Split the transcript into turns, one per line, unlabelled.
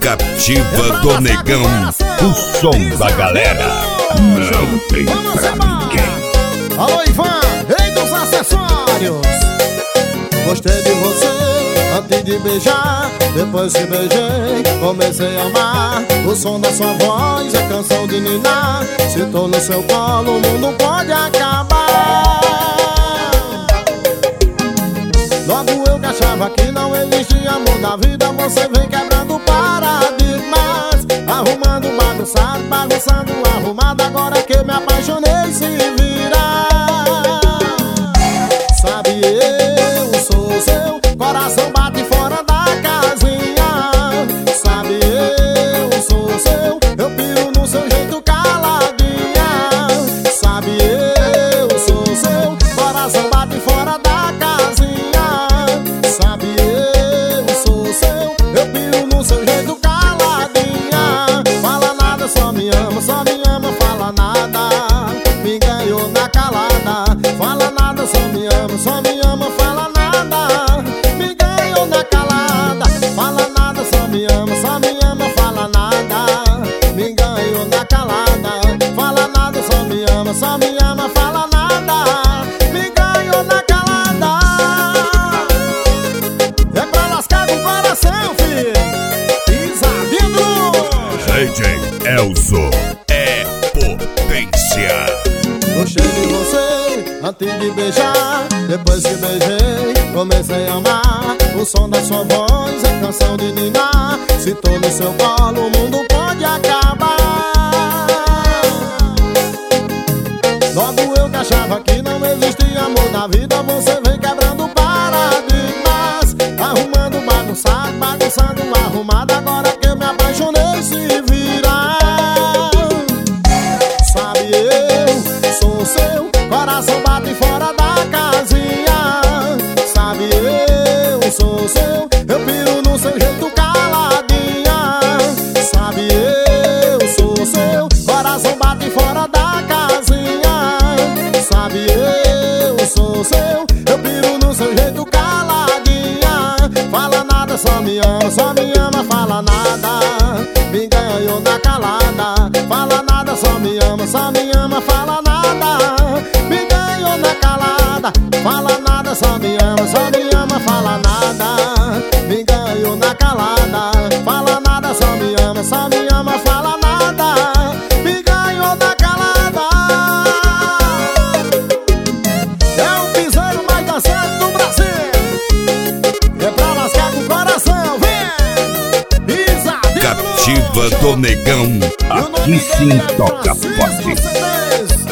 Cativa do Negão, o som da galera. Não tem pra ninguém.
Alô, Ivan, rei dos acessórios. Gostei de você antes de beijar. Depois que beijei, comecei a amar. O som da sua voz é canção de ninar. Se tô no seu colo, o mundo pode acabar. Logo eu que achava que não existia amor da vida, você vem quebrando paradigmas, arrumando bagunçado, bagunçando arrumado. Agora que eu me apaixonei, se virar. Sabe, eu sou seu, coração bate fora da casinha. Sabe, eu sou seu, eu piro no seu jeito caladinha. Sabe, eu sou seu, coração bate fora da casinha. Sabe, eu sou seu, eu piro no seu jeito caladinha. Fala nada, só me ama, fala nada. Me ganhou na calada. Fala nada, só me ama, fala nada. Me ganhou na calada. Fala nada, só me ama, fala nada. Me ganhou na calada. Fala nada, só me ama, fala nada. Me ganhou na calada. É pra lascar com o coração, filho. Pisadinho.
DJ Elzo é potência.
Gostei de você antes de beijar. Depois que beijei, comecei a amar. O som da sua voz é canção de ninar. Se tô no seu colo, o mundo pode acabar. Logo eu que achava que não existia amor da vida, você vem quebrando paradigmas, arrumando bagunçado, bagunçando arrumado. Agora que eu me apaixonei, se virar. Sabe, eu sou seu, coração bate fora da casinha. Sabe, eu sou seu, eu piro no seu jeito caladinha. Sabe, eu sou seu, coração bate fora da casinha. Sabe, eu sou seu, eu piro no seu jeito caladinha. Fala nada, só me ama, fala nada. Me ganhou na calada. Fala nada, só me ama, fala nada. Me ganhou na calada. Fala nada, só me ama, fala nada. Me ganhou na calada. Fala nada, só me ama, fala nada. Me ganhou na calada. É o piseiro mais dançante do Brasil. É pra lascar com o coração, vem! Pisadinho.
Cativa do Negão, aqui sim toca forte.